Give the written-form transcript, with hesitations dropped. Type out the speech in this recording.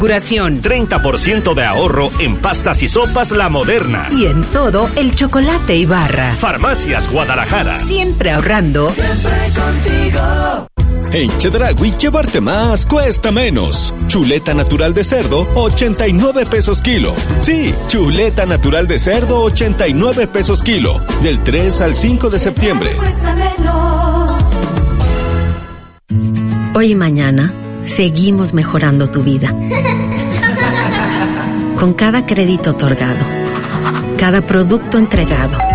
Curación. 30% de ahorro en pastas y sopas La Moderna. Y en todo el chocolate Ibarra. Farmacias Guadalajara. Siempre ahorrando. Siempre contigo. En Chedraui, llevarte más cuesta menos. Chuleta natural de cerdo, 89 pesos kilo. Sí, chuleta natural de cerdo, 89 pesos kilo. Del 3 al 5 de septiembre. Hoy y mañana seguimos mejorando tu vida. Con cada crédito otorgado, cada producto entregado,